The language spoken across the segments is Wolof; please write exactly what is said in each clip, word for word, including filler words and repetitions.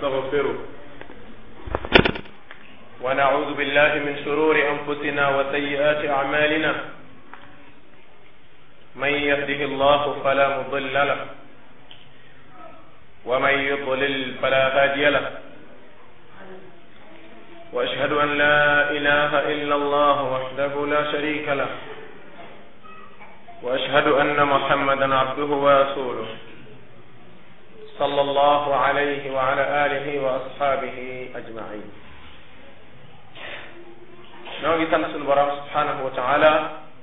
ونستغفره ونعوذ بالله من شرور أنفسنا وسيئات أعمالنا من يهده الله فلا مضل له ومن يضلل فلا هادي له وأشهد أن لا إله إلا الله وحده لا شريك له وأشهد أن محمدا عبده ورسوله صلى الله عليه وعلى آله وأصحابه أجمعين. ñoo ngi sant sunu borom subhanahu wa taala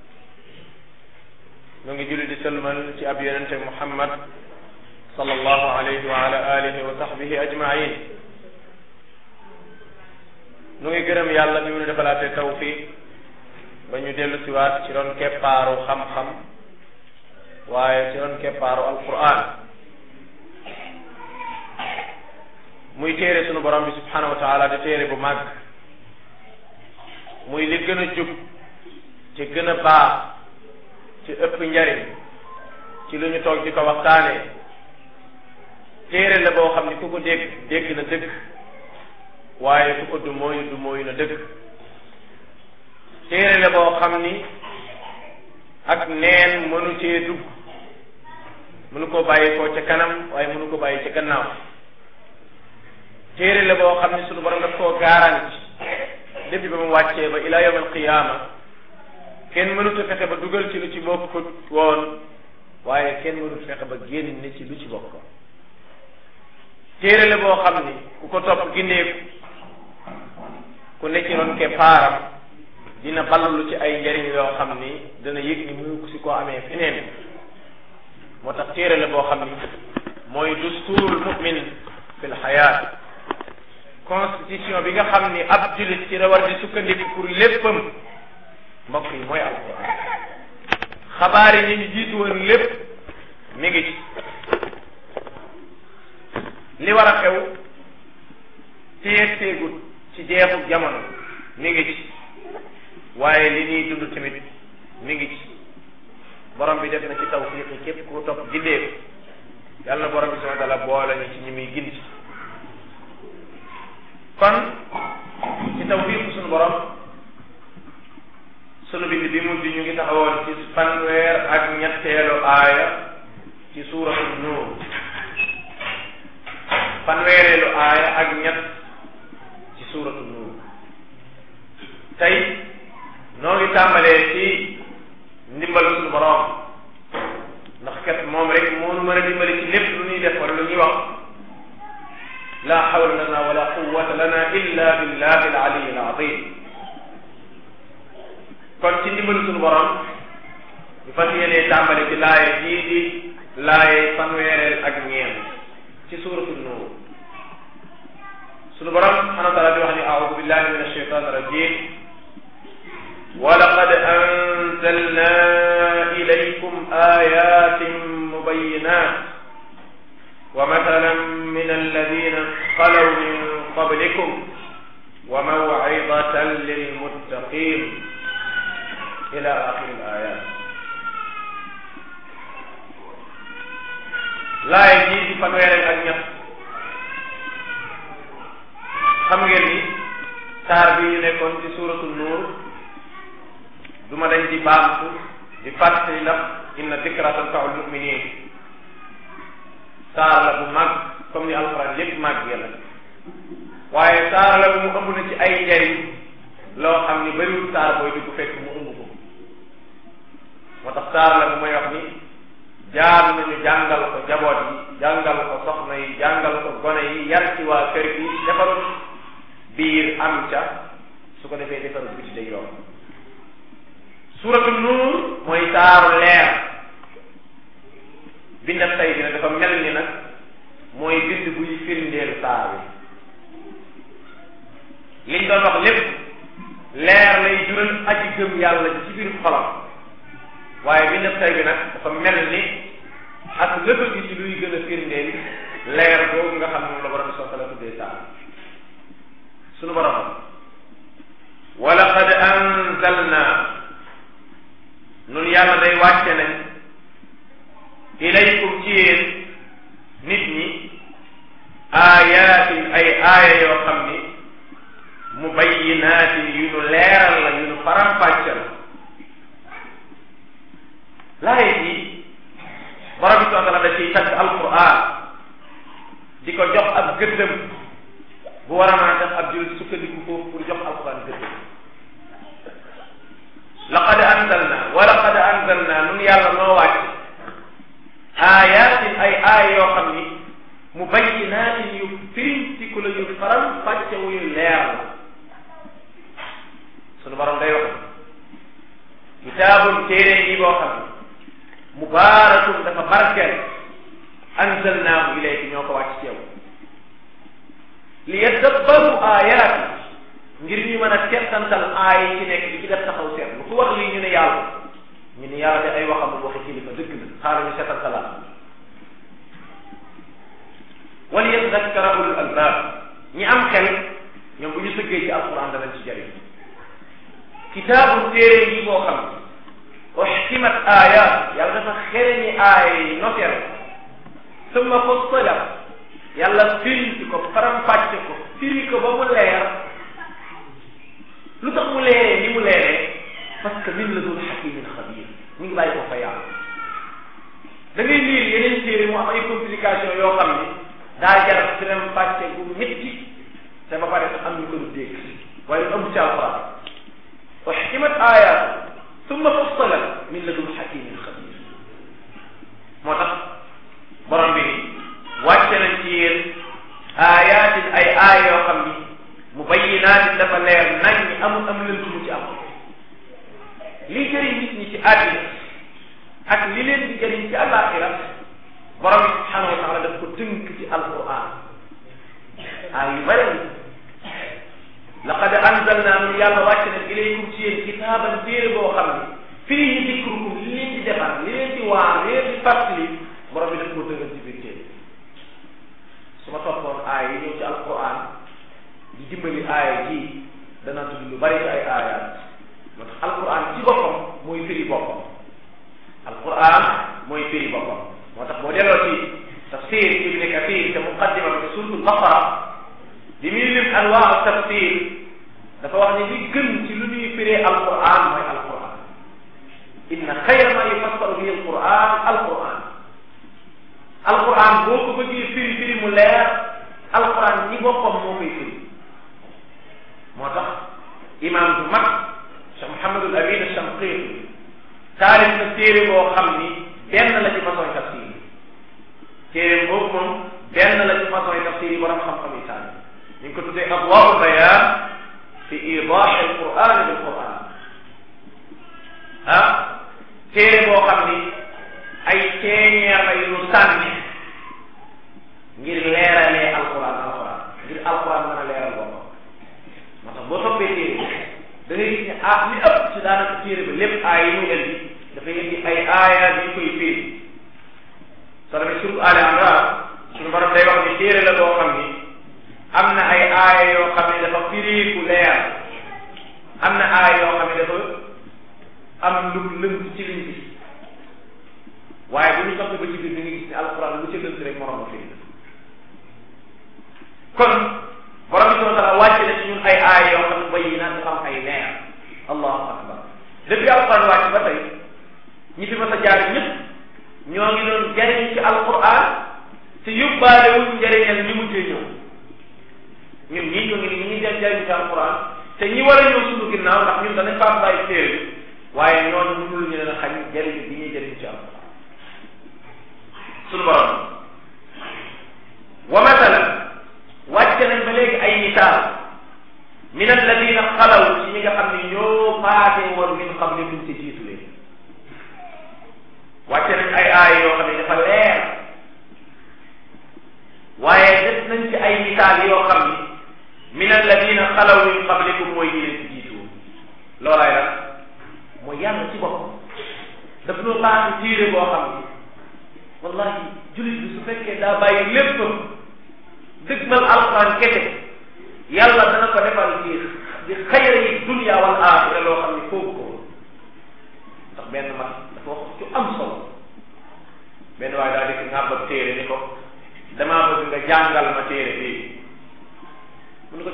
ñoo ngi julli di sëlmal ci ab yonente Muhammad sallallahu alayhi wa ala alihi wa sahbihi ajma'in. ñu ngi gërëm yàlla bi mu defalaatee tawfiq ba ñu dellu siwaat ci ron keppaaru xam-xam waaye ci ron keppaaru alquran muy téere sunu borom bi subhanahu wa taala di téere bu màgg muy li gën a jub ci gën a baax ci ëpp njariñ ci lu ñu toog di ko waxtaanee téere la boo xam ni ku ko dégg dégg na dëgg waaye ku ko du mooyu du mooyu na dëgg téere la boo xam ni ak neen mënu cee dugg mënu ko bàyyi koo ca kanam waaye mënu ko bàyyi ca gannaaw téere la boo xam ni sunu borom daf koo garanti depuis ba mu wàccee ba ila yawm al qiyaama kenn mënut a fexe ba dugal ci lu ci bokkut woon waaye kenn mënut fexe ba génn ci lu ci bokk téere la boo xam ni ku ko topp gindeeku ku nekk ci ron ke paaram dina ballalu ci ay njariñ yoo xam ni dana yëg ni mënu si koo amee feneen moo tax téere la boo xam ni mooy dusturul mu'min fil hayaat constitution bi nga xam ni ab jullit ci la war di sukkandiku pour léppam mbokk yi mooy alquran xabaar yi ñu jiitu woon lépp mi ngi ci li war a xew téeg téegut ci jeexu jamono mi ngi ci waaye li ñuy dund tamit mi ngi ci borom bi def na ci tawfiq képp ku topp gindeeku yàlla na borom bi subhanahu wa taala boole ñu ci ñi muy gindi kon ci tawfiq sunu borom sunu bind bi mujj ñu ngi taxawoon ci fanweer ak ñetteelu aaya ci suuratu nuur fanweereelu aaya ak ñett ci suuratu nuur tey noo ngi tàmbalee ci ndimbalu sunu borom ndax kat moom rek moo nu mën a dimbali ci lépp lu ñuy def wala lu ñuy wax la hawla lana wala quwwata lana illa billahi al-ali al-azim kon ci ndimbalu sunu borom ñu fas yéenee tàmbali ci laaye jii di laaye fanweereel ak ñeent ci suuratu nuur sunu borom subhanahu wa taala di wax ni a'udhu billahi minash shaytanir rajim wa laqad anzalna ilaykum ayatin mubayyinat wa mathalan min alladhina khalaw min qablikum wa maw'izatan lil muttaqin ila akhir al ayat laay ji di fanweer ak ñett xam ngeen ni saar bi ñu nekkoon ci suuratul nuur duma dañ di baamtu di fàttali ndax inna dikra tanfa'ul mu'minin saar la bu mag comme ni alxuraan lépp mag yàlla waaye saar la bu mu ëmb na ci ay njariñ loo xam ni bariwul saar booy dugg fekk mu ëmb ko moo tax saar la bu may wax ni jaar nañu jàngal ko jaboot yi jàngal ko soxna yi jàngal ko gone yi yar ci waa kër gi defarul biir am ca su ko defee defarul biti day yomb suuratul nuur mooy saaru leer bindam tay bi nag dafa mel ni nag mooy bind buy firndeel saar bi liñ doon wax lépp leer lay jural aji gëm yàlla ci biir xolam waaye bindam tay bi nag dafa mel ni ak lëfa gi ci luy gën a firndeel leer boobu nga xam ne la borom soo tala tuddee saar sunu borom wa laqad anzalna nun yàlla day wàcce nañ ilaykum ci yéen nit ñi ayatin ay aaya yoo xam ni mubayyinaatin yu nu leeral la yu nu faram-fàcce la laay yi borom bi subhanahu wa taala da ciy tagg alquran di ko jox ab gëddëm bu war a mën a def ab jullit sukkandiku foofu pour jox alquran gëddëm laqad anzalna wa laqad anzalna nun yàlla noo wàcc ayatin ay aaya yoo xam ni mubayyinaatin yu firintiku la yu faram fàcce wu yu leer la sunu borom day wax kitaabun téere yi boo xam ni mubaarakun dafa barkeel anzalnaahu ilayka ñoo ko wàcc ci yow li yadabbaru aayaati ngir ñu mën a settantal aaya yi ci nekk di ci def taxaw seet lu ko wax lii ñu ne yàlla ñu ne yàlla de ay waxam waxi kilifa dëgg la xaaral ñu settantalaat wal yatadakkara ulul albaab ñi am xel ñoom bu ñu sëggee ci alquran danañ ci jëriñ kitaabun téere yi boo xam uxkimat aayaat yàlla dafa xereñi aaya yi noteel summa fussilat yàlla firi ko faram-fàcce ko firi ko ba mu leer lu tax mu leeree ni mu leeree parce que min ladun hakimin xabir ñu ngi bàyyi ko fa yàlla da ngay liir yeneen téere mu am ay complication yoo xam ni daa jar faram-fàcce gu métti te ba pare sax am ñu ko du dégg waaye lu am ci alquran uxkimat aayaat summa fussilat min ladun hakimin xabir moo tax borom bi wàcce nañ ci yéen aayaatin ay aaya yoo xam ni mubayyinaatin dafa leer nañ ñi amul am lënt mu ci am lii jëriñ nit ñi ci àddina ak li leen di jëriñ ci àllaaxira borom bi subhanahu wa taala daf ko tënk ci alquran aay yu bëri laqad anzalna min yàlla wàcc nañ ilaykum ci yéen kitaaban téere boo xam ni fii dikrukum li leen di defar li leen di waar li leen di fàttali borom bi daf koo tëngal ci biir téere su ma toppoon aaya yi ñëw ci alquran di dimbali aaya ji dana tudd lu bari ci ay aayaat moo tax alquran ci boppam mooy firi boppam alquran mooy firi boppam moo tax boo delloo ci tafsir ibni kathir te muqaddima bi suratul baqara di muy lim anwaa tafsir dafa wax ne li gën ci lu ñuy firee alquran mooy alquran inna xayra ma yufassaru bihi alquran alquran alquran boo ko bëggee firi firi mu leer alquran ñi boppam moo koy firi moo tax imam bu mag Cheikh Mouhamadul Amin Shanqiti taalif na téere boo xam ni benn la ci façon tafsir téere boobu moom benn la ci façon tafsir yi borom xam-xam yi taalif ñu ngi ko tuddee adwaa'ul bayaan fi iidaah al-Qur'aan bil Qur'aan ah téere boo xam ni ay ceeñeer la yu ñu sànni ngir leeralee alquran alquran ngir alquran mën a leeral boppam moo tax boo toppee téere da ngay gis ne ah li ëpp ci daanaka téere ba lépp aay yi muy indi dafay indi ay aayaat yu koy firi soo demee surtout Aali Imraan suñu borom day wax ni téere la boo xam ni am na ay aaya yoo xam ne dafa firiiku leer am na aaya yoo xam ne dafa am lu lënt ci liñ gis waaye bu ñu topp ba ci biir da nga gis ne alquran lu ca lënt rek moroom a firi kon borom bi subhanahu wa taala wàcce na ci ñun ay aaya yoo xam ne bayyinaat dafa am ay leer allahu akbar depuis alquran wàcc ba tey ñi fi mas a jaar ñëpp ñoo ngi doon jariñ ci alquran te yóbbaale wuñ njëriñal ñi mujjee ñëw ñun ñii ñoo ngi ni ñu ngi dem jariñ ci alquran te ñi war a ñëw suñu ginnaaw ndax ñun danañ faam bàyyi téere bi waaye ñooñu mënul ñu leen a xañ jariñ bi ñuy jariñ ci alquran suñu borom wa mathalan wàcce nañ ba léegi ay misaal min alladina xalaw ci ñi nga xam ne ñoo paase woon min qablikum ci jiitu leen wàcce nañ ay aaya yoo xam ne dafa leer waaye def nañ ci ay misaal yoo xam ni min alladina xalaw min qablikum mooy ñi leen ci jiitu woon loolaay la mooy yàlla ci boppam daf noo paase téere boo xam ni wallahi jullit bi su fekkee daa bàyyi lépp dëgmal alquran kese yàlla dana ko defal ci di xayra yi dunya wal axira loo xam ne foofu ko ndax benn mag dafa wax ci am solo benn waaye daa dikk ngàbbab téere ni ko damaa bëgg nga jàngal ma téere bii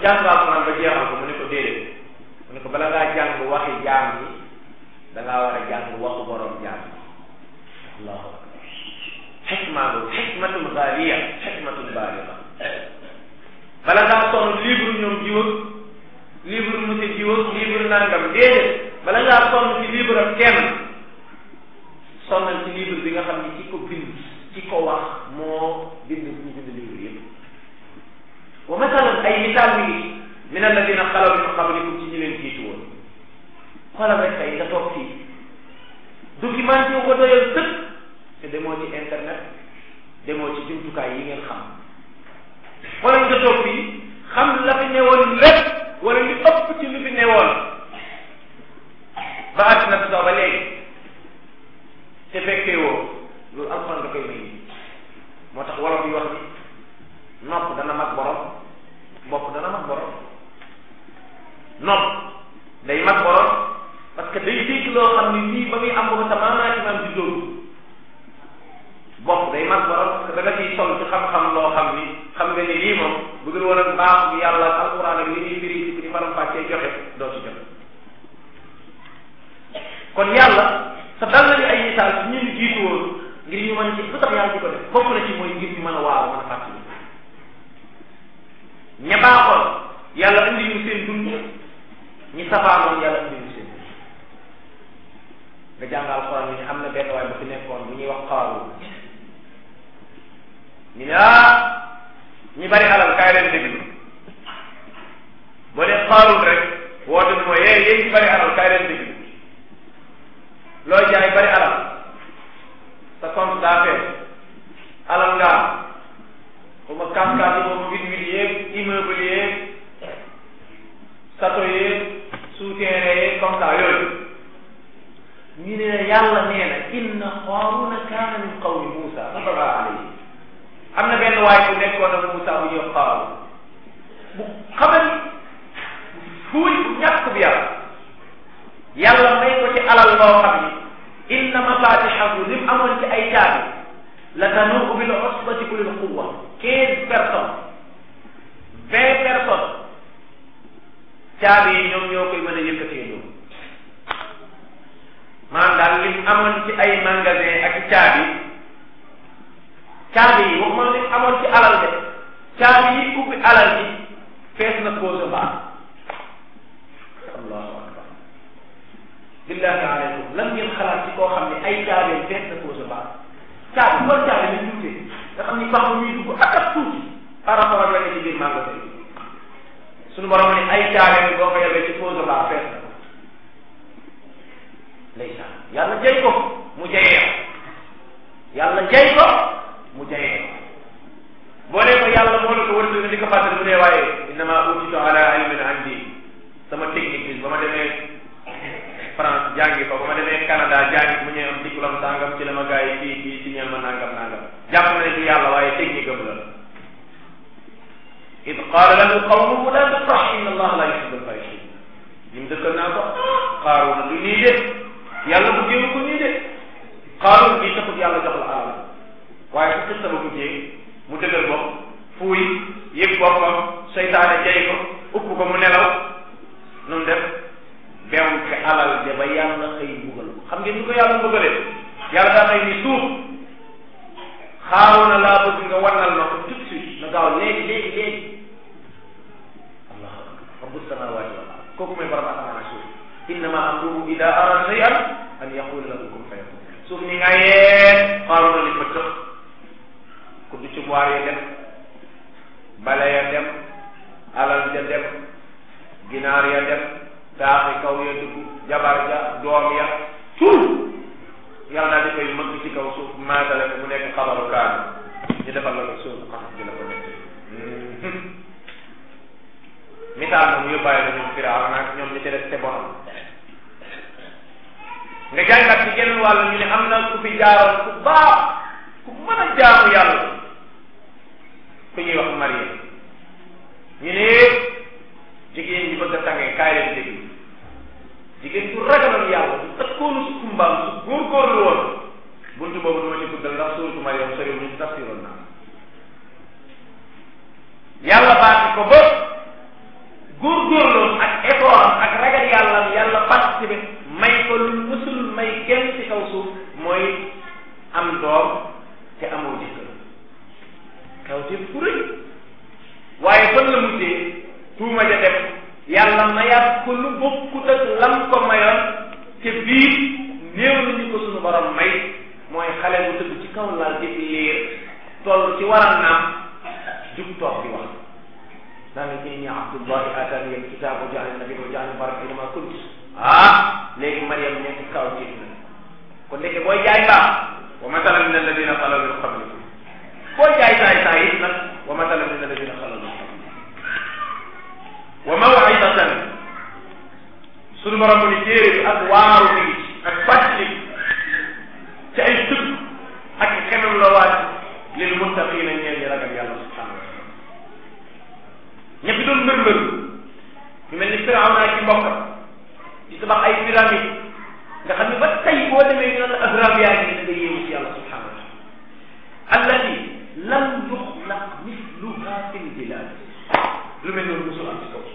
jàng alquran ba jeexal ko mu ne ko déedéet mu ne ko bala ngaa jàng waxi jaam yi da ngaa war a jàng waxu borom jaam yi allahu akbar xikma boobu xikmatun gaaliya xikmatun baaliga bala ngaa sonn livre ñoom jiw ak livre monsieur jiw ak livre nangam déedéet bala ngaa sonn ci livre ak kenn sonnal ci livre bi nga xam ni ci ko bind ci ko wax moo bind ñu bind livre yëpp wa masalan ay misaal mi ngi min alladina xalaw min qablikum ci ñi leen jiitu woon xoolal rek tey nga toog fii documenté wu ko doyal sëkk te demoo ci internet demoo ci jumtukaay yi ngeen xam wala nga toog fii xam la fi newoon lépp wala li ëpp ci lu fi newoon ba àddina si ba léegi te fekkee woo loolu alxuraan da koy may moo tax wolof yi wax ni nopp dana mag borom bopp dana mag borom nopp day mag borom parce que day dégg loo xam ni nii ba muy am ba sa maamaati maam di dóoru bopp day mag borom parce que da nga ciy sol ci xam-xam loo xam ni xam nga ni lii moom bu dul woon ak mbaax bi yàlla ak alxuraan ak li ñuy firi ci di faram fàccee joxe doo ci joxe kon yàlla sa dal nañu ay misaal ci ñun jiitu woon ngir ñu mën ci lu tax yàlla di ko def bokk na ci mooy ngir ñu mën a waaw mën a fàttali ña baaxoon yàlla indi ñu seen dund ñi safaanoon yàlla indi ñu seen dund nga jàng alxuraan ñu ne am na benn waay bu fi nekkoon bu ñuy wax xaaru ñu ne ah ñi bari alal kaay leen déglu boo dee xaarul rek woote ni mooy yee yéen ñi bari alal kaay leen déglu looy jaay bari alal sa compte daa fees alal nga am xuma kaas-kaas yi moom wit wit yeeg immeuble yeeg sato yeeg souterrain yeeg comme ça yooyu ñu ne yàlla nee na inna Qaaruna kaana min qawmi Muusa fa bagaa alayhi am na benn waay bu nekkoon ak Muusa bu ñëw Qaaruun bu xamal fuuy bu ñàkk bi yàlla yàlla may ko ci alal loo xam ni inna mafatixahu lim amoon ci ay caabi la tanuu'u bil usbati ulil quwwa quinze personnes vingt personnes caabi yi ñoom ñoo koy mën a yëkkatee ñoom maanaam daal lim amoon ci ay magasin ak caabi caabi yi waxuma lim amoon ci alal de caabi yi ubbi alal ji fees na cause baax allahu akbar billahi aleykum lan ngeen xalaat ci koo xam ne ay caabi fees na cause baax caabi kon caabi ni tuutee nga xam ni pax bu ñuy dugg ak ak tuuti par rapport ak la nga ci biir magasin suñu borom ne ay caabi boo ko yebee ci cause baax fees na ndeysaan yàlla jay ko mu jayee yàlla jay ko mu jayee boo nee ko yàlla moo la ko wër nga di ko fàttali mu dee waaye innama utitu ala ilmin indi sama technique bi ba ma demee France jàngi fa ba ma demee Canada jàngi mu ñëw am diplôme sangam ci la ma gars yi fii fii ci ñeel ma nangam nangam jàpp na ne du yàlla waaye technique am la id qaala lahu qawmuhu la tafrah inna allaha la yuhibbu al-farihin lim dëkkal naa ko Qaaruun du nii de yàlla bu géewu ko nii de Qaaruun bii taxut yàlla jox la alal waaye su xista ba mujjee mu dëgër bopp fuuy yëg boppam seytaane jay ko upp ko mu nelaw nun def beew ci alal de ba yàlla xëy buggal ko xam ngeen ñu ko yàlla buggalee yàlla daa xëy ni suuf Qaaruun laa bëgg nga wannal ma ko tout de suite na gaaw léegi léegi léegi allahu akbar rabbu samawati wal ard kooku mooy borom asamaan ak suuf innama amruhu ida arada shay'an an yaqula lahu kun fayakun suuf ni nga yee Qaaruun li fa tëx ku du ci moir ya dem bale ya dem alal ja dem ginaar ya dem daaxi kaw ya dugg jabar ja doom ya tout yàlla daal di koy mëgg ci kaw suuf maatale ko mu nekk xabaru kaan ñu defal la ko suuf xasaf bi la ko nekk misaal na mu yóbbaale na ñoom firaaw nag ñoom ñi ci def te bonam nga jàngat ci geneen wàll ñu ne am na ku fi jaaroon ku baax ku mën a jaamu yàlla ku ñuy wax Mariam ñu ne jigéen ñi bëgg a tàngee kaay leen dégg jigéen du ragaloon yàlla du ëkkoonu su kumbaam su góorgóorlu woon buntu boobu du ma ci guddal ndax suuratu Mariam soriwul ñu tafsiroon naa yàlla baati ko ba ko lu bokkut ak lam ko mayoon te biir néew nañu ko suñu borom may mooy xale bu tëdd ci kaw laal di liir toll ci war a naam jug toog di wax daa nga inni abdullahi atani al kitab wa ja'alani nabiyyan wa ja'alani mubarakan aynama kuntu ah léegi Mariam nekk kaw ci na kon léegi booy jaay baax wa matalan min alladina xalaw min qablikum booy jaay saay saay it nag wa matalan min alladina xalaw min qablikum wa maw'izatan sunu borom ni téere bi ak waaru bi ak fàttali ci ay tëgg ak xemem la waat lil muttaqina ñeel ñi ragal yàlla subhanahu wa taala ñëpp doon mbër mbër ñu mel ni Firawna ak ci mbokkam di tabax ay pyramide nga xam ne ba tey boo demee ñu naan ahram yaa ngi da nga yéemu ci yàlla subhanahu wa taala allati lam yuxlaq misluha fil bilad lu mel noonu musul am ci kaw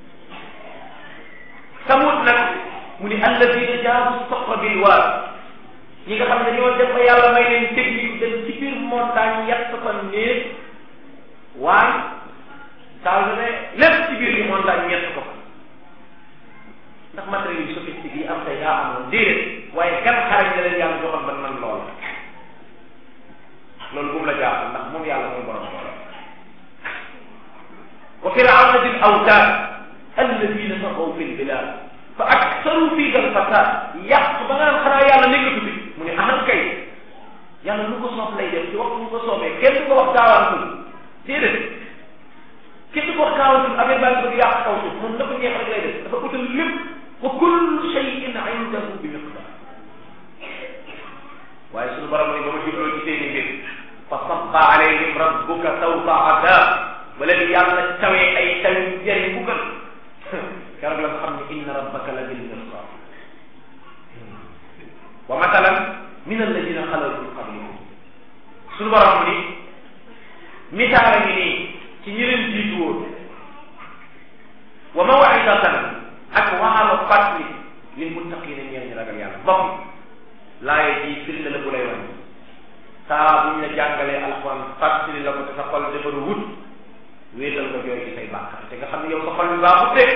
samut nag mu ni alladina jaabu soxra bil waar ñi nga xam ne dañoo dem ba yàlla may leen technique dem ci biir montagne yett fa néeg waaye saa yu ne lépp ci biir yi montagne ñett ko fa ndax matériel yu sophistique yi am tey daa amoon déedéet waaye gan xarañ la leen yàlla joxoon ba man lool loolu bu mu la jaaxal ndax moom yàlla mooy borom borom wa firawna dil awtaad alladina taghaw fil bilad fa aktaru fiha al fasad yàq ba nga xanaa yàlla nekkatu fi mu ne ahan kay yàlla lu ko soob lay def ci waxtu lu ko soobee kenn du ko wax gaawantul déedéet kenn du ko wax gaawantul affaire baa ngi bëgg yàq kaw suuf moom la ko neex rek lay def dafa utal lépp wa kullu shay'in indahu bi miqdar waaye suñu borom ni ba ma jubloo ci seeni mbir fa sabba alayhim rabbuka sawta adab wala di yàlla tawee ay taw yu jëriñ buggal keroog la nga xam ne inna rabbaka la bil mirsad wa matalan min alladina xalaw min qablikum suñu borom ni misaara ngi nii ci ñi leen jiitu woon wa maw'izatan ak waxaama fàttali lil muttaqina ñeel ñi ragal yàlla bokk laaye ji firnde la bu lay wan saa bu ñu la jàngalee alxuraan fàttali la ko te sa xol defaru wut wéetal nga jooy ci say bàkkaar te nga xam ne yow sa xol bi baaxut de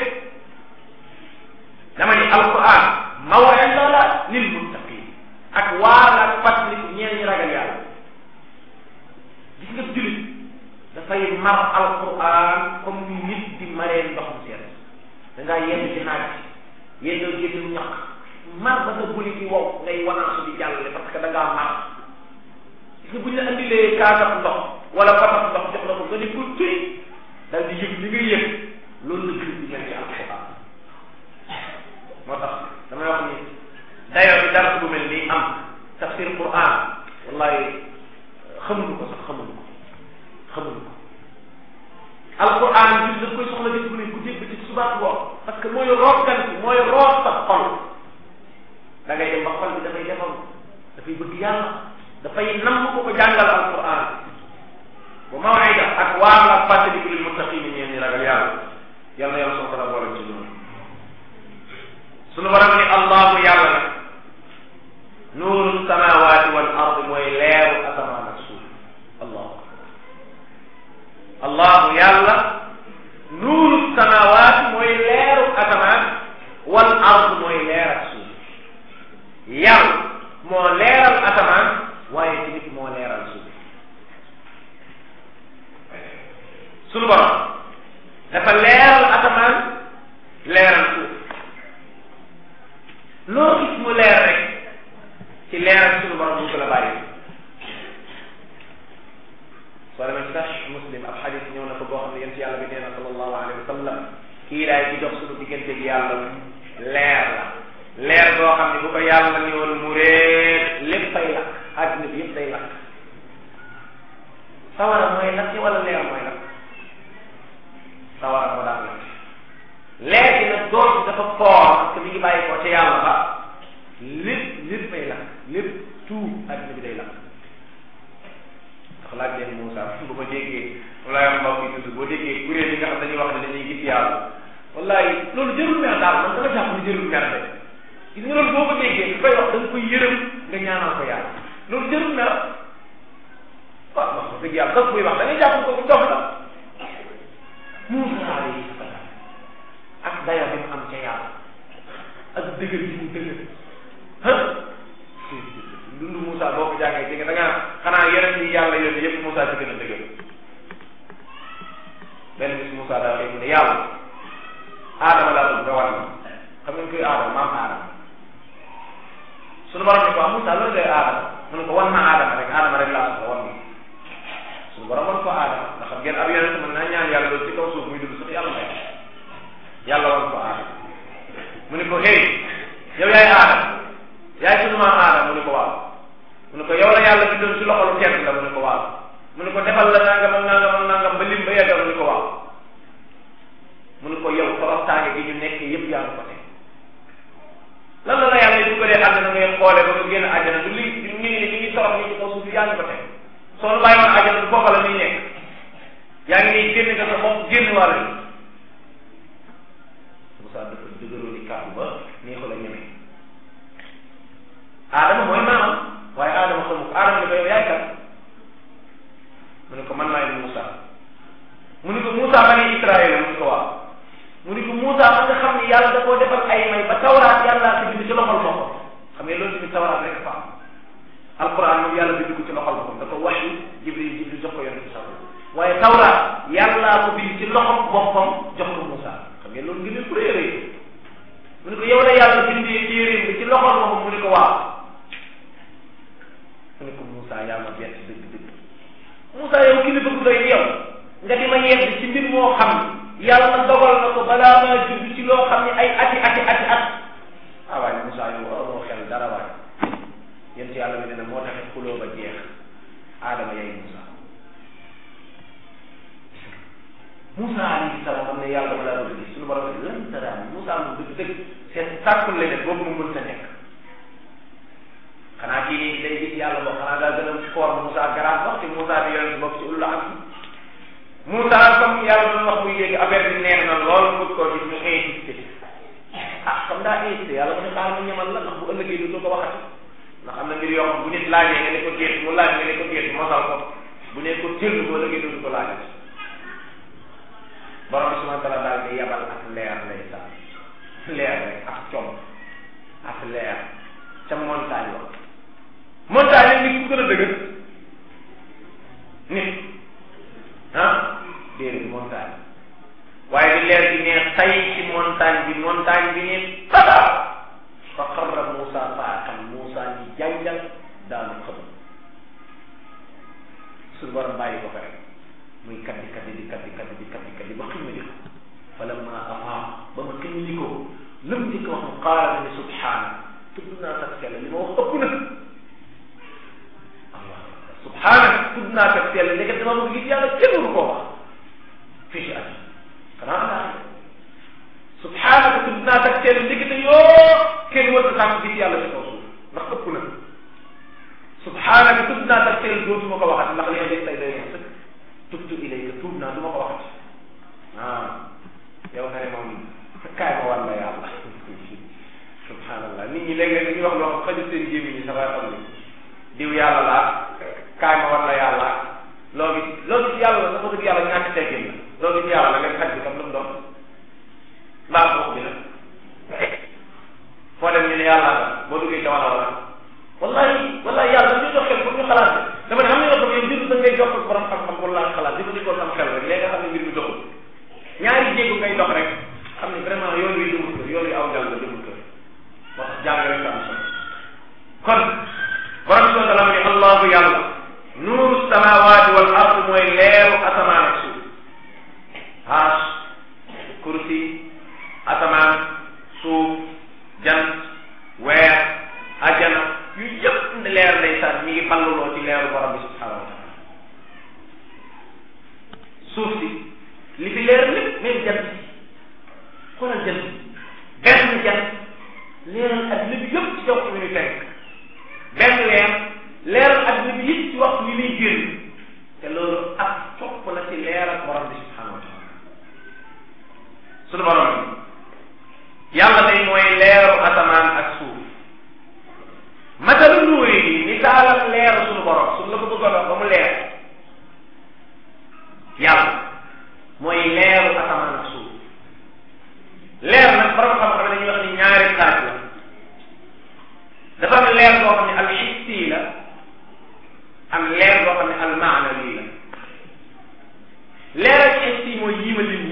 dama ni alxuraan maw'iza la lil muttaqin ak waar la ak fàttali ñeel ñi ragal yàlla gis nga jullit dafay mar alxuraan comme ni nit di maree ndoxum seet da ngaa yenn ci naaj yenn génn ñaq mar ba sa buli ci wow ngay wanaasu di jàllale parce que da ngaa mar gis nga bu ñu la andilee kaasab ndox wala patab ndox jox la ko nga ni ko tuy dal di yëg li nga yëg loolu la jullit di mel ci alxuraan moo tax damay wax ni dayoo bi dara bu mel nii am tafsir quran wallahi xamuñu ko sax xamuñu ko xamuñu ko alquran bi daf koy soxla def bu ne guddeeg ba ci subaat ngoon parce que mooy rootkan mooy root sa xol da ngay dem ba xol bi dafay defal dafay bëgg yàlla dafay nam ko ko jàngal alquran wa maw'ida ak waar la fàttali lil muttaqin ñeen ñi ragal yàlla yàlla yàlla soo ko la boole ci loolu sunu borom ni allahu yàlla nag nuuru samawati wal ard mooy leeru asamaan ak suuf allahu allahu yàlla nuuru samawaati mooy leeru asamaan wal ard mooy leer ak suuf yàlla moo leeral asamaan waaye tamit moo leeral suuf sunu borom dafa leeral asamaan leeral suuf loo gis mu leer rek ci leeral sunu borom mu ko la bàyyi soo demee ci Sahih Muslim ab xadis ñëw na ko boo xam ne yéen ci yàlla bi nee na sallallahu alayhi wa sallam kii daay ci jox suñu diggante gi yàlla leer la leer boo xam ne bu ko yàlla ñëwoon mu réer lépp fay lakk àddina bi yëpp day lakk sawara mooy lakk wala leer mooy lakk sawara moo daan lakk leer gi nag doon dafa foor parce que mi ngi bàyyi ko ca yàlla ba lépp lépp fay lakk lépp tout àddina bi day lakk laaj leen Moussa bu ko déggee walaay am mbokk yi tudd boo déggee kuréel yi nga xam dañuy wax ne dañuy gis yàlla wallaay loolu jërul mer daal man dama jàpp ni jërul mer de gis nga loolu boo ko déggee su koy wax da nga koy yërëm nga ñaanal ko yàlla loolu jërul mer waaw wax dëgg yàlla daf koy wax da ngay jàpp ko bu dox la Moussa alayhi salaam ak daya bi mu am ca yàlla dëgër ji mu dëgër ah dundu Moussa boo ko jàngee ci nga da ngaa xanaa yeneen yi yàlla yónni yëpp Moussa ci gën a dëgër benn bis Moussa daa koy mu ne yàlla aadama laa bëgg nga war na xam ngeen koy aadama maam aadama suñu borom ne ko Moussa loolu day aadama mu ne ko wan ma aadama rek aadama rek laa soxla wan ma suñu borom wan ko aadama ndax xam ngeen ab yonent mën naa ñaan yàlla loolu ci kaw suuf muy dund sax yàlla may yàlla wan ko aadama mu ne ko hey yow yaay aadama yaay sunu maam aadama mu ne ko waaw mu ne ko yow la yàlla bindoon ci loxolu kenn la mu ne ko waaw mu ne ko defal la nangam ak nangam ak nangam ba lim ba yeggal mu ne ko waaw mu ne ko yow toroxtaange gi ñu nekk yëpp yaa ngi ko teg lan la la yàlla yi dugalee àddina ngay xoole ba nga génn àjjana du li ñu ngi ni ngi torox ni ci kaw suuf yaa ngi ko teg soo nu bàyyi woon àjjana du foofa la muy nekk yaa ngi nii génn nga sa bopp génn wàll yi Moussa dafa dëgëroo ni kàddu ba nii ko la ñeme Adama mooy maamam waaye Adama xamu ko Adama ni ko yow yaay kat mu ne ko man maay Moussa mu ne ko Moussa bani Israël mu ne ko waaw mu ne ko Moussa ma nga xam ni yàlla da koo defal ay may ba tawraat yàlla ko bind ci loxol boppam xam nga loolu tamit tawraat rek fa am alquran moom yàlla bind ko ci loxol boppam dafa waxyu Jibril Jibril jox ko yonent bi sax waaye tawraat yàlla ko bind ci loxol boppam jox ko Moussa xam nga loolu ngeen ko réeré mu ne ko yow la yàlla bindee téeréem bi ci loxol boppam mu ne ko waaw mu ne ko Moussa yaa ma bett dëgg dëgg Moussa yow kilifa gu doy yow nga di ma yegg ci mbir moo xam yàlla dogal na ko balaa maa judd ci loo xam ne ay ati ati ati at ah waaye Moussa yow amoo xel dara waay yéen ci yàlla bi ne moo taxit xuloo ba jeex Adama yaay Moussa Moussa alayhi salaam xam ne yàlla dama laa bëgg gis suñu borom ne lan taraani Moussa moom dëgg dëgg seen sàkkul leneen boobu mu mën ta nekk xanaa kii nii day gis yàlla boo xanaa daa gën a foor Moussa garaat wax te Moussa di yonent bokk ci ulul azmi Moussa comme yàlla doon wax muy léegi affaire bi neex na lool bëgg koo gis ñu insisté ah comme daa insisté yàlla mu ne xaaral ma ñamal la ndax bu ëllëgee du ko waxati ndax am na mbir yoo xam bu nit laajee nga ne ko géet mu laaj nga ne ko géet mosal ko bu ne ko jël bu ëllëgee du ko laajati borom bi subhanahu wa taala daal di yabal ak leer lay saa leer rek ak com ak leer ca montagne wax montagne nit ku gën a dëgër nit ah déedéet montagne waaye di leer bi ne tay ci montagne bi montagne bi ne tata fa xarra Moussa saaqan Moussa ñi jàngal daanu xam suñu borom bàyyi ko fa rek muy kaddi kaddi di kaddi kaddi di kaddi kaddi ba ximma di ko falamma afaam ba ma ximma di ko lëm di ko wax mu qaala ne subhaana tudd naa sax sell li ma wax ëpp na allah subhaana tudd naa sax sell léegi dama bëgg gis yàlla kenn waru koo wax fii ci at xanaa naa subhaana tudd naa sax sell léegi te yoo kenn war a sax gis yàlla ci kaw suuf ndax ëpp na subhaana tudd naa sax sell dootuma ko waxati ndax li ma def tey day sëkk tubtu ilayka tuub naa du ma ko waxati ah yow nga ne moom kaay ma wan la yàlla subhanallah nit ñi léeg-léeg dañuy wax loo xam xajul seen gémmiñ ñi sax waaye xam ni diw yàlla laa kaay ma wan la yàlla loo gis loo gis yàlla la dafa dëgg yàlla ñàkk teggin la loo gis yàlla la nga xaj bi kam lu mu doon mbaa boobu bi nag foo dem ñu ne yàlla la boo duggee ca wala wala wallahi wallahi yàlla dañuy jox xel pour ñu xalaat dama ne xam ne yoo xam yow jur da ngay jox ko borom xam-xam pour laa xalaat di ko di ko sam xel rek léegi nga xam ne mbir mi doxul ñaari jéego ngay dox rek xam ne vraiment yoon wi jëmul kër yoon wi aw jàll la jëmul kër moo tax jàng rek am solo kon borom subhanahu wa taala ne allahu yàlla nuuru samawaati wal ard mooy leeru asamaan ak suuf haas kursi asamaan suuf jant weer ajana yu yëpp leer ndeysaan mi ngi balluloo ci leeru borom bi subhanahu wa taala suuf si li fi leer lépp même jant si xoolal jant benn jant leeral adduna bi yëpp ci waxtu wi ñu fenk benn weer leeral adduna bi yëpp ci waxtu wi muy génn te loolu ak topp la ci leeral borom bi subhanahu wa taala sunu borom bi yàlla day mooy leeru asamaan ak suuf matalu nuuri yi ni taalal leeru sunu borom suñu la ko bëggoon wax ba mu leer yàlla mooy leeru asamaan ak suuf leer nag borom xam-xam dañuy wax ni ñaari xaaj la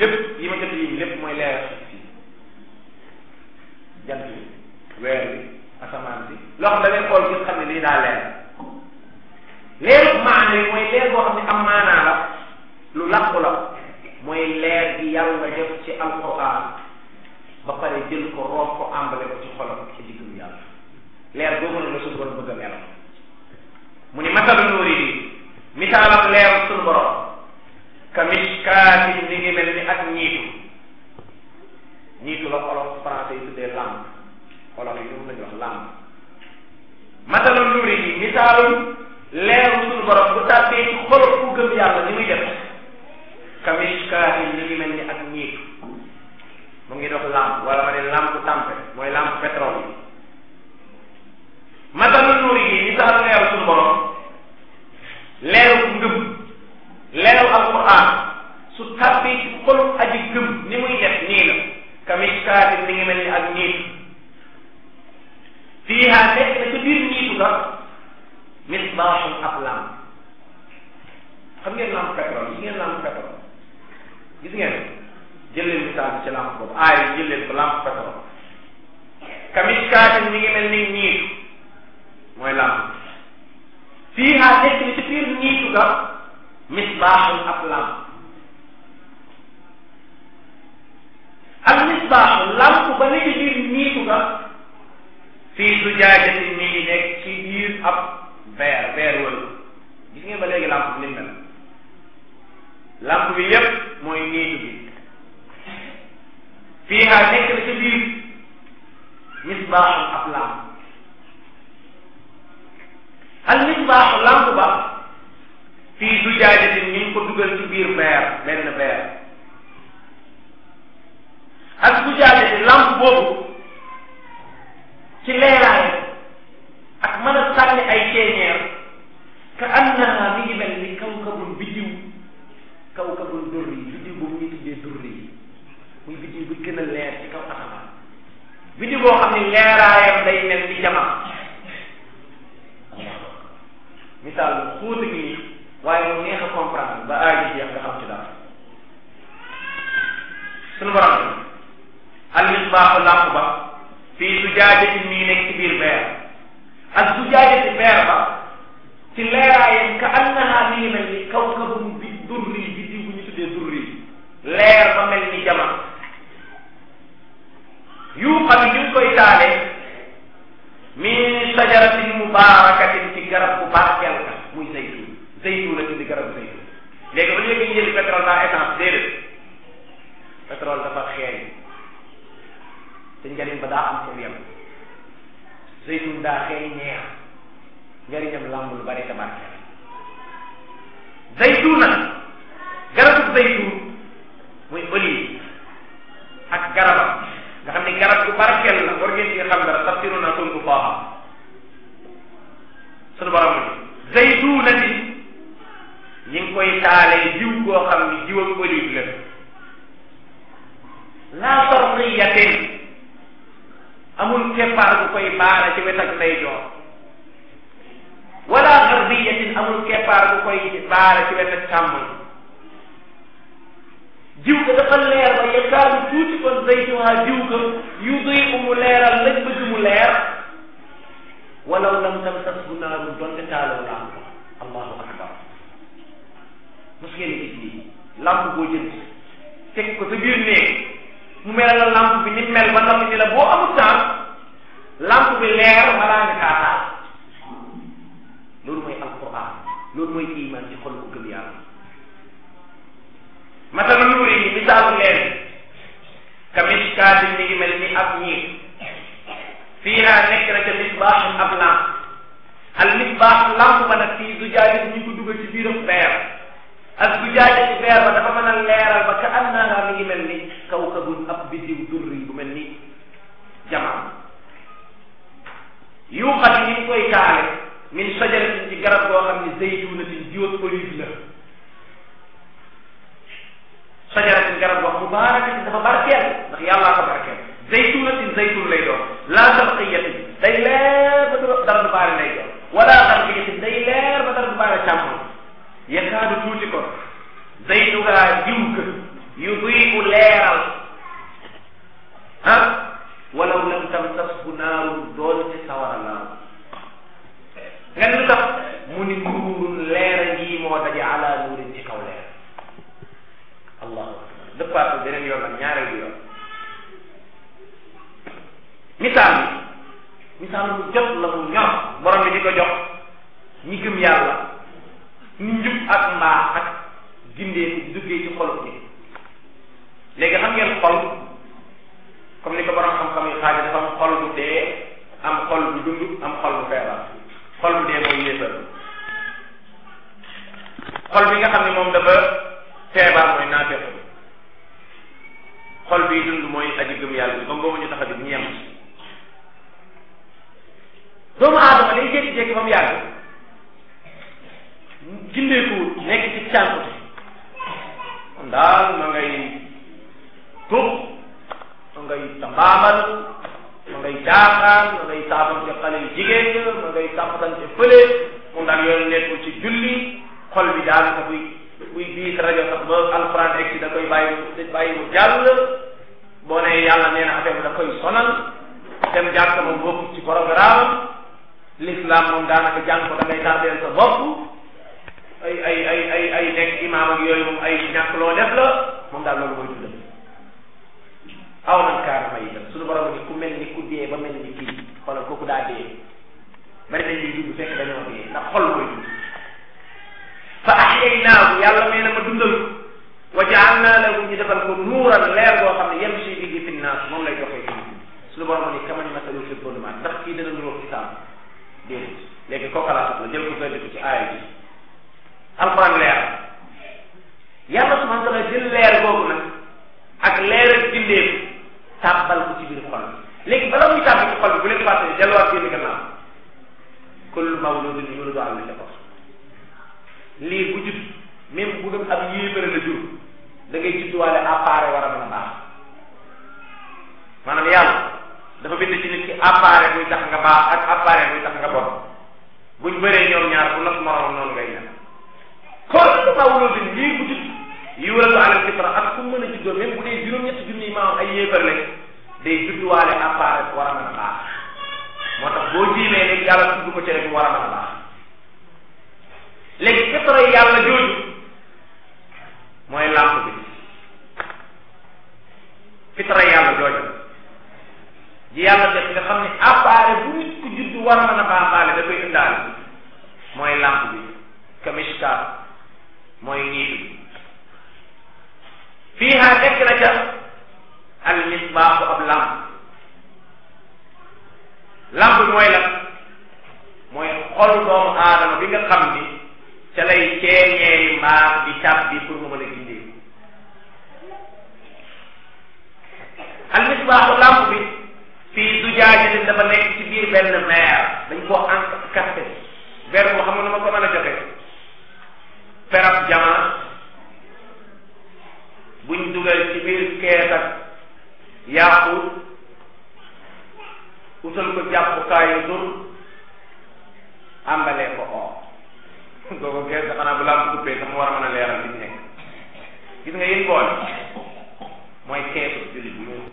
lépp yi ma jot yi lépp mooy leeral suuf si jant bi weer bi asamaan si loo xam da ngay xool gis xam ne lii daa leer leeru maana yi mooy leer boo xam ne am maanaa la lu làqu la mooy leer gi yàlla def ci alquran ba pare jël ko roof ko àmbale ko ci xolam ci diggum yàlla leer boobu nag la suñu borom bëgg a melal mu ni masalu nuuri yi misaalam leeru suñu borom ka miskaatin ni ngi mel ni ak ñiitu ñiitu la olof français yi tuddee lampe olof yi ñoom lañu wax lampe masalu nuuri yi misaalum leeru suñu borom bu tàbbee ci xol ku gëm yàlla ni muy def ka miskaatin ni ngi mel ni ak ñiitu mu ngi dox lampe wala ma ne lampe tampe mooy lampe pétrole yi masalu nuuri yi misaalu leeru suñu borom leeru ngëm leeru alquran su tàbbee ci xolu aji gëm ni muy def nii la ka miskaatin ni ngi mel ni ak ñiitu fiiha nekk na ci biir ñiitu la misbaaxun ab lampe xam ngeen lampe pétrole gis ngeen lampe pétrole gis ngeen jël leen misaal bi ci lampe boobu aay jël leen ko lampe pétrole ka miskaatin ni ngi mel ni ñiitu mooy lampe fiiha nekk na ci biir ñiitu ga misbaaxun ab lampe ak misbaaxu lampe ba nekk ci biir ñiitu ga fii zujaajatin mi ngi nekk ci biir ab verre verre wël gis ngeen ba léegi lampe bi ni mel lampe bi yépp mooy ñiitu bi fiiha nekk na ci biir misbaaxun ab lampe al misbaaxu lampe ba fii zujaajatin ñu ngi ko dugal ci biir verre benn verre ak zujaajatin lampe boobu ci leeraay ak mën a sànni ay ceeñeer ka annaha mi ngi mel ni kawkabun biddiw kawkabun durri yi biddiw boobu ñuy tuddee durri yi muy biddiw bu gën a leer ci kaw asamaan biddiw boo xam ne leeraayam day mel ni jama misaal bu xóota ngi nii waaye mu neex a comprendre ba aaji jeex nga xam ci dara suñu borom al misbaaxu làmp ba fii zujaajatin mi ngi nekk ci biir verre ak zujaajati verre ba ci leeraayam ka annaha mi ngi mel ni kawkabun bi durri bi di bu ñu tuddee durri leer ba mel ni jama yuuqadu ñu ngi koy taale min sajaratin mubaarakatin ci garab bu barkeel ka muy zaytun zaytun la tudd garab zaytun léegi ba léegi ñu jëli pétrole daa essence déedéet pétrole dafa xeeñ te njariñ ba daa am fu mu yem zaytun daa xeeñ neex njariñam làmb lu bari te barkeel zaytun nag garabu zaytun muy olive ak garabam nga xam ne garab bu barkeel la war ngeen ci xam dara tafsiru naa kon bu baax sunu borom ni zaytunatin ñi ngi koy taalee jiw goo xam ni jiw ak olive la laa sarqiyatin amul keppaar bu koy baara ci wet ak ndeyjoor wala garbiyatin amul keppaar bu koy baara ci wet ak càmmoñ jiw ko dafa leer ba yakaadu tuuti kon zaytuha jiw ko yu duy mu leeral lañ bëgg mu leer walaw lam tamsashu naarun donte taaloo lamp allahu akbar mos ngeen gis lii lamp boo jënd teg ko sa biir néeg mu mel la lamp bi ni mel ba noppi ni la boo amul temps lamp bi leer balaa nga kaa taal loolu mooy alquran loolu mooy iman ci xol ko gëm yàlla masalu nuuri yi misaalu leen ka miskaatin mi ngi mel ni ab ñiir fiiha nekk na ca misbaaxun ab lamp al misbaax lamp ba nag fii zujaaja ñu ko dugal ci biiram verre ak zujaaja ci verre ba dafa mën a leeral ba ka annaha mi ngi mel ni kawkabun ab biddiw durri bu mel ni jamaa yuuxat yi ñu koy taale min sajaratin ci garab goo xam ne zaytunatin jiw ak olive la sajaratin garab wax mubaarakatin dafa barkeel ndax yàllaa ko barkeel zaytunatin zaytun lay doon laa sarqiyatin day leer ba dara du baare lay doon wala garbiyatin day leer ba dara du baare càmmoñ yakaadu tuuti ko zaytuha jiw ka yudii'u leeral ah walaw lam tamsashu naarun doon ci sawara laaw nga lu tax mu ni nuurun leer ngi moo daje ala nuurin ci kaw leer allahu akbar dëppaatal beneen yoon ak ñaareelu yoon misaal bi misaal mu jot la mu ñor borom bi di ko jox ñi gëm yàlla ni njub ak mbaax ak gindee duggee ci xolub ni léegi xam ngeen xol comme ni ko borom xam-xam yi xaaji dafa am xol bu dee am xol bu dund am xol bu feebar xol bu dee mooy yéefar xol bi nga xam ne moom dafa feebar mooy naafeq xol bi dund mooy aji gëm yàlla bi comme boobu ñu tax a di ñeem doomu aadama day jékki-jékki ba mu yàgg gindeeku nekk ci cànkute kon daal ma ngay tux ma ngay tambaamal ma ngay jaaxaan ma ngay saafante xale yu jigéen ña ma ngay saafante fële moom daal yoon nekkul ci julli xol bi daal ka buy buy biis rajo sax ba alxuraan egg si da koy bàyyi mu bàyyi mu jàll boo nee yàlla nee na affaire bi da koy sonal dem jàkk moom bokk ci programme l'islam moom daanaka jàng ko da ngay tardeel sa bopp ay ay ay ay ay nekk imaam ak yooyu moom ay ñàkk loo def la moom daal loolu mooy dundam aw man kaana mayitan suñu borom ni ku mel ni ku dee ba mel ni kii xoolal kooku daa dee bari dañuy dund fekk dañoo dee ndax xol mooy dund fa ahyaynaahu yàlla mee na ma dundal wa ja'alnaa lahu ñu defal ko nuuran leer boo xam ne yamshi bihi fi nnaas moom lay doxee fii suñu borom ni kaman masalu fi zulumaat ndax kii dana nuróo ci saam déedéet léegi kooka laa soxla jël ko gën ko ci aaya bi alxuraan leer yàlla subhanahu wa taala jël leer googu nag ak leer ak gindeeku tàbbal ko ci biir xol bi léegi bala muy tàbbi ci xol bi bu leen fàtte delluwaat génn gannaaw kullu mawludin yuladu ala al-fitra lii bu judd même bu doon ab yéefare la jur da ngay judduwaale appareil war a mën a baax maanaam yàlla dafa bind ci nit ki appareil buy tax nga baax ak appareil buy tax nga bon buñ bëree ñoom ñaar bu not moroom noonu ngay nekk kon mawludin lii bu judd yuladu ala al-fitra ak fu mën a juddoo même bu dee juróom-ñetti junni maam ay yéefar lañ day judduwaale appareil war a mën a baax moo tax boo jiimee léegi yàlla tudd ko ci rek war a mën a baax léegi fitra yàlla jooju mooy làmp bi fitra yàlla jooju ji yàlla def nga xam ne appareil bu nit ku judd war a mën a baaxaale da koy indaale mooy làmp bi ka mishkaat mooy niit bi fiiha nekk na ca al misbaaxu ab làmp làmp bi mooy lan mooy xol doomu aadama bi nga xam ni ca lay ceeñeeri mbaax di tàbbi pour mu mën a gindee al misbaaxu làmp bi fii zujaajatin dafa nekk ci biir benn verre dañ koo encasté verre boo xam nga nu ma ko mën a joxe perab jamaa buñ dugal ci biir kees ak yàqu utal ko jàppukaayu dur àmbalee ko oo googu kees da xanaa bu làmp coupé sax mu war a mën a leeral li ñu nekk gis nga yéen boole mooy keesu jullit bi